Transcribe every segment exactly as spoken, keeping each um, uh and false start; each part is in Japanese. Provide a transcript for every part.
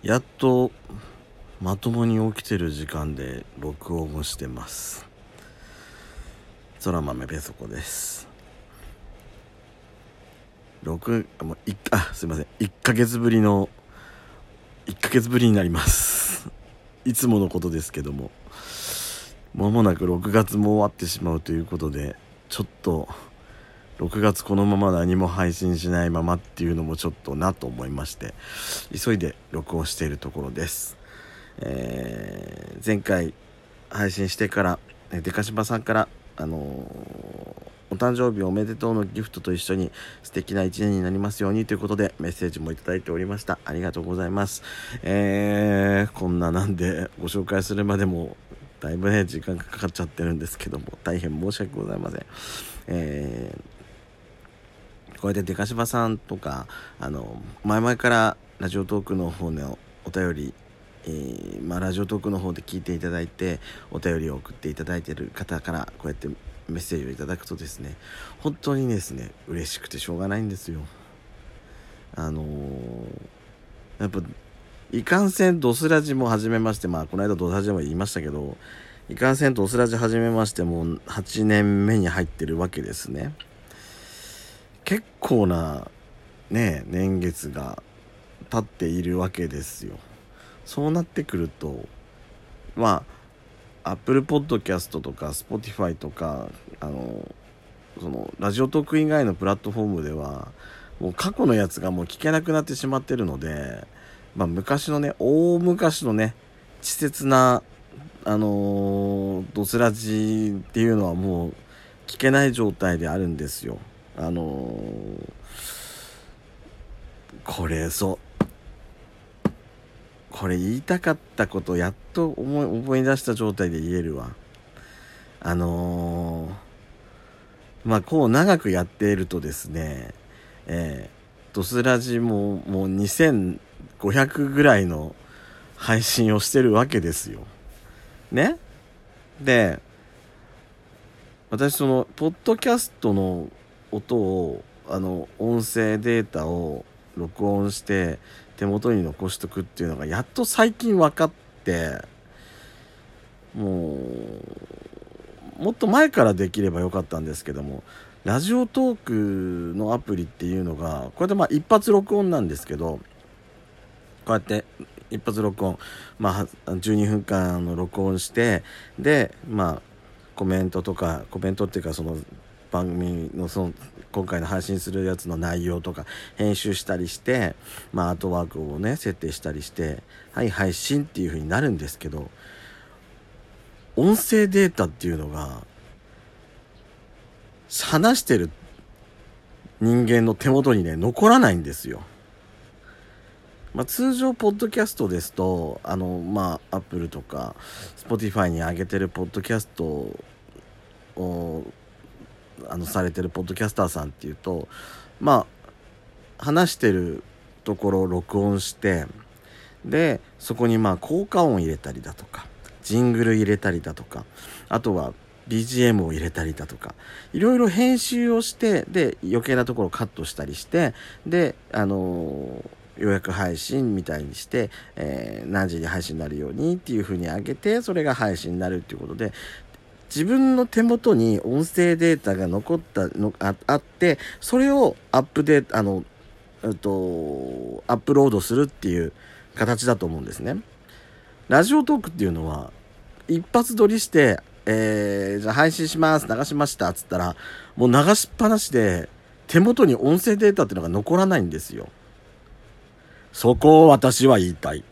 やっとまともに起きてる時間で録音をしてます。そら豆ペソコです。6もういあすいませんいっかげつぶりのいっかげつぶりになりますいつものことですけども、間もなくろくがつも終わってしまうということで、ちょっとろくがつこのまま何も配信しないままっていうのもちょっとなと思いまして、急いで録音しているところです。えー、前回配信してからデカシバさんから、あのー、お誕生日おめでとうのギフトと一緒に素敵な一年になりますようにということでメッセージもいただいておりました。ありがとうございます。えー、こんななんでご紹介するまでもだいぶね時間がかかっちゃってるんですけども、大変申し訳ございません。えー、こうやってデカシバさんとか、あの前々からラジオトークの方のお便り、えーまあ、ラジオトークの方で聞いていただいてお便りを送っていただいている方からこうやってメッセージをいただくとですね、本当にですね嬉しくてしょうがないんですよ。あのー、やっぱいかんせんドスラジも始めまして、まあこの間ドスラジでも言いましたけど、いかんせんドスラジ始めましてもうはちねんめに入ってるわけですね。結構なね年月が経っているわけですよ。そうなってくると、まあ Apple Podcast とか Spotify とか、あのそのラジオトーク以外のプラットフォームではもう過去のやつがもう聞けなくなってしまってるので、まあ昔のね大昔のね稚拙なあのー、ドスラジっていうのはもう聞けない状態であるんですよ。あのー、これそうこれ言いたかったことやっと思い思い出した状態で言えるわ。あのー、まあこう長くやっているとですね、えー、ドスラジももうにせんごひゃくぐらいの配信をしてるわけですよね。で私そのポッドキャストの音をあの音声データを録音して手元に残しとくっていうのがやっと最近分かって、もうもっと前からできればよかったんですけども、ラジオトークのアプリっていうのがこれでまあ一発録音なんですけど、こうやって一発録音、まあじゅうにふんかんの録音して、でまあコメントとかコメントっていうかその番組のその今回の配信するやつの内容とか編集したりして、まあアートワークをね設定したりしてはい配信っていう風になるんですけど、音声データっていうのが話してる人間の手元にね残らないんですよ。まあ、通常ポッドキャストですとあのまあアップルとか Spotify に上げてるポッドキャストをあのされてるポッドキャスターさんっていうと、まあ話してるところを録音して、でそこにまあ効果音入れたりだとかジングル入れたりだとか、あとは ビージーエム を入れたりだとか、いろいろ編集をして、で余計なところをカットしたりして、であのー予約配信みたいにして、えー、何時に配信になるようにっていう風に上げて、それが配信になるっていうことで、自分の手元に音声データが残ったの あ, あってそれをアップデートあの、えっと、アップロードするっていう形だと思うんですね。ラジオトークっていうのは一発撮りして、えー、じゃあ配信します流しましたっつったらもう流しっぱなしで手元に音声データっていうのが残らないんですよ。そこを私は言いたい。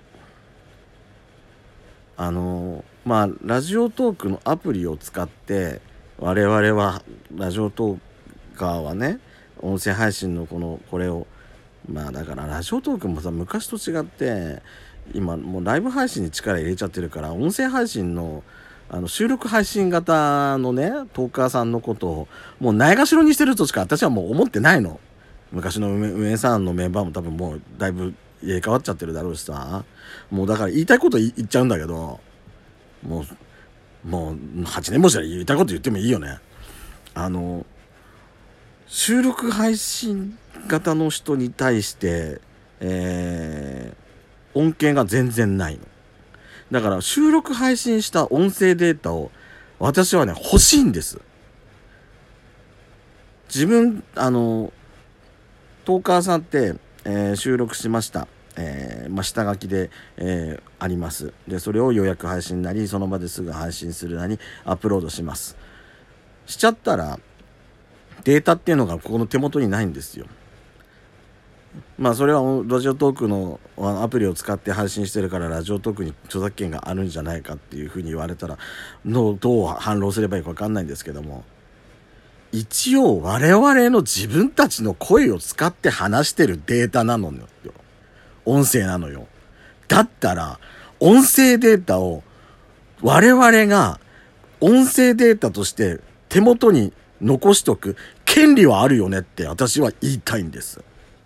あのまあラジオトークのアプリを使って我々はラジオトーカーはね音声配信のこのこれをまあだからラジオトークもさ昔と違って今もうライブ配信に力入れちゃってるから、音声配信のあの収録配信型のねトーカーさんのことをもうないがしろにしてるとしか私はもう思ってないの。昔の運営さんのメンバーも多分もうだいぶ入れ替わっちゃってるだろうしさ、もうだから言いたいこと言っちゃうんだけど、もうもうはちねんもしたら言いたいこと言ってもいいよね。あの収録配信型の人に対して、えー、 恩恵が全然ないの。だから収録配信した音声データを私はね欲しいんです。自分あのトーカーさんって、えー、収録しました、えーまあ、下書きで、えー、あります。でそれを予約配信なりその場ですぐ配信するなりアップロードします。しちゃったらデータっていうのがここの手元にないんですよ。まあそれはラジオトークのアプリを使って配信してるからラジオトークに著作権があるんじゃないかっていうふうに言われたらのどう反論すればいいか分かんないんですけども、一応我々の自分たちの声を使って話してるデータなのよ。音声なのよ。だったら音声データを我々が音声データとして手元に残しとく権利はあるよねって私は言いたいんです。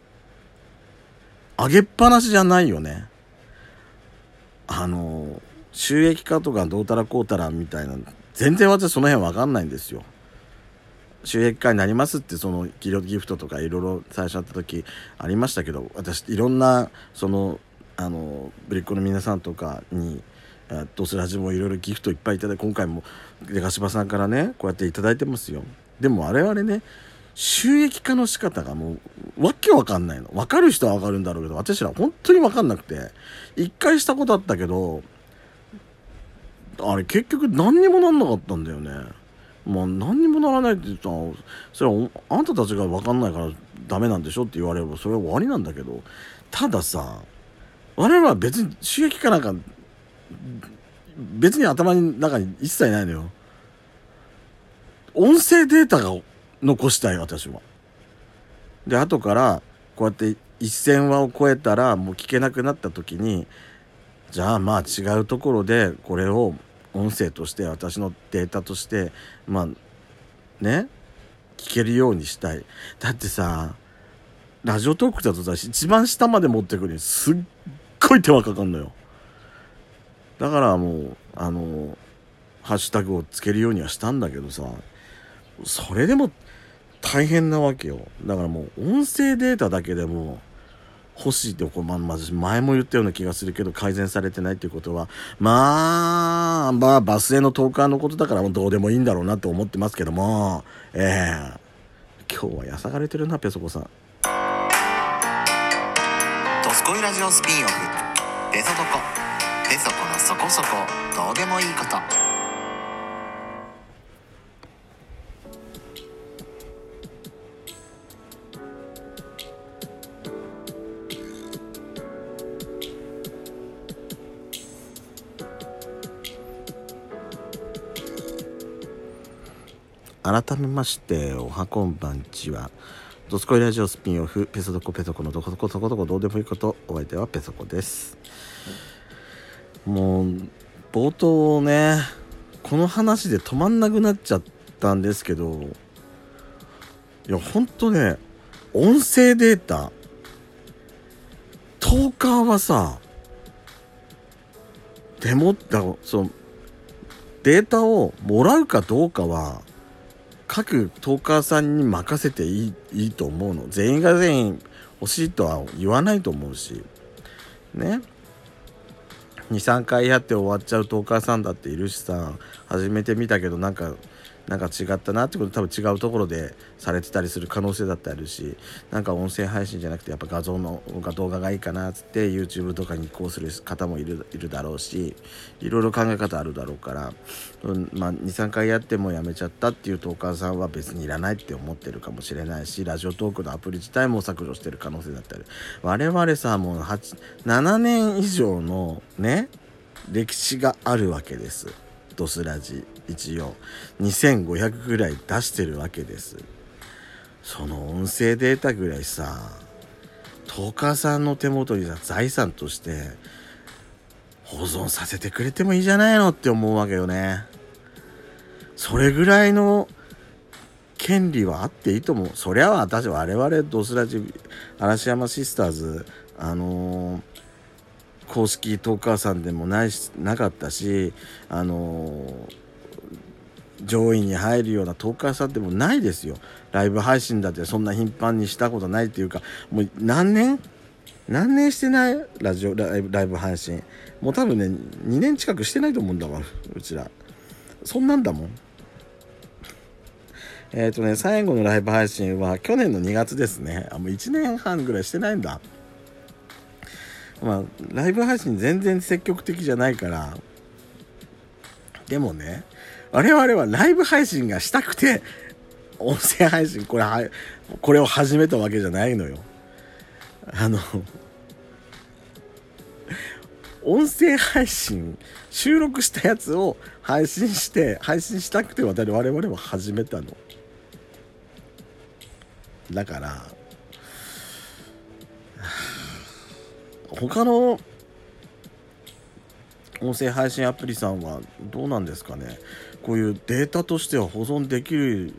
上げっぱなしじゃないよね。あの収益化とかどうたらこうたらみたいな全然私その辺わかんないんですよ。収益化になりますってそのギフトとかいろいろ最初あった時ありましたけど、私いろんなそのあのぶりっ子の皆さんとかにドスラジもいろいろギフトいっぱいいただいて、今回も出がしばさんからねこうやっていただいてますよ。でも我々ね収益化の仕方がもうわけわかんないの。わかる人はわかるんだろうけど私ら本当にわかんなくて、一回したことあったけどあれ結局何にもなんなかったんだよね。もう何にもならないって言ったらそれはあんたたちがわかんないからダメなんでしょって言われればそれは終わりなんだけど、たださ我々は別に収益化なんか別に頭の中に一切ないのよ。音声データが残したい私は。で後からこうやってせんわを超えたらもう聞けなくなった時にじゃあまあ違うところでこれを音声として私のデータとしてまあね聞けるようにしたい。だってさラジオトークだとさ一番下まで持ってくるのにすっごい手間かかんのよ。だからもうあのハッシュタグをつけるようにはしたんだけどさ、それでも大変なわけよ。だからもう音声データだけでも欲しいってこう、まあ、前も言ったような気がするけど改善されてないっていうことはまあまあバスへのトーカーのことだからもうどうでもいいんだろうなって思ってますけども、ええー、今日はやさがれてるなペソコさん。 ドスコイラジオスピンオフペソドコペソコのそこそこどうでもいいこと。 改めましておはこんばんちは。ドスコイラジオスピンオフペソドコペソコのどこそこそこそこどうでもいいこと。お相手はペソコです。もう冒頭ねこの話で止まんなくなっちゃったんですけど、いやほんとね音声データトーカーはさでもだそのデータをもらうかどうかは各トーカーさんに任せていい、いいと思うの。全員が全員欲しいとは言わないと思うしね。にさんかいやって終わっちゃうトーカーさんだっているしさ、始めてみたけどなんかなんか違ったなってこと多分違うところでされてたりする可能性だってあるし、なんか音声配信じゃなくてやっぱ画像の動画がいいかなっつって YouTube とかに移行する方もいるいるだろうし、いろいろ考え方あるだろうから、うん、まあにさんかいやってもやめちゃったっていうトーカーさんは別にいらないって思ってるかもしれないし、ラジオトークのアプリ自体も削除してる可能性だったり、我々さもうななねん以上のね歴史があるわけです。ドスラジ一応にせんごひゃくぐらい出してるわけです。その音声データぐらいさトーカーさんの手元にさ財産として保存させてくれてもいいじゃないのって思うわけよね。それぐらいの権利はあっていいと思う。そりゃ私我々ドスラジ嵐山シスターズあのー公式トーカーさんでもないしなかったし、あのー、上位に入るようなトーカーさんでもないですよ。ライブ配信だってそんな頻繁にしたことないっていうか、もう何年何年してない？ラジオライブ、ライブ配信もう多分ねにねん近くしてないと思うんだわ、うちら。そんなんだもん。えっとね最後のライブ配信は去年のにがつですね。あもういちねんはんぐらいしてないんだ。まあライブ配信全然積極的じゃないから。でもね我々はライブ配信がしたくて音声配信これはこれを始めたわけじゃないのよ。あの音声配信収録したやつを配信して配信したくて我々は始めたのだから、他の音声配信アプリさんはどうなんですかね。こういうデータとしては保存できる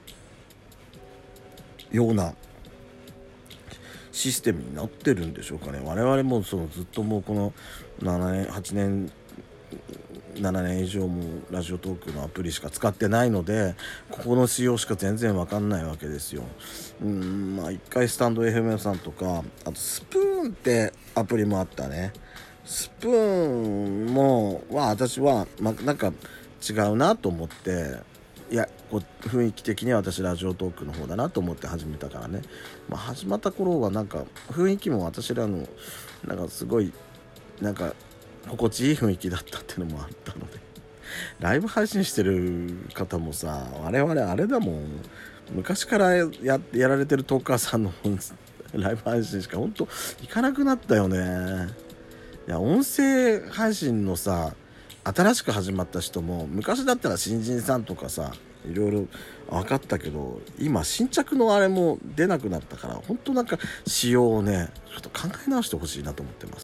ようなシステムになってるんでしょうかね。我々もそのずっともうこのななねんはちねんななねん以上もラジオトークのアプリしか使ってないので、ここの仕様しか全然わかんないわけですよ。うーんまあ一回スタンド エフエム さんとか、あとスプーンってアプリもあったね。スプーンもは私は、ま、なんか違うなと思って、いやこう雰囲気的には私ラジオトークの方だなと思って始めたからね。まあ、始まった頃はなんか雰囲気も私らのなんかすごいなんか心地いい雰囲気だったっていうのもあったので、ライブ配信してる方もさ、我々あれだもん、昔から や, やられてるトーカーさんのライブ配信しかほんと行かなくなったよね。いや音声配信のさ新しく始まった人も昔だったら新人さんとかさいろいろ分かったけど、今新着のあれも出なくなったから、本当なんか仕様をねちょっと考え直してほしいなと思ってます。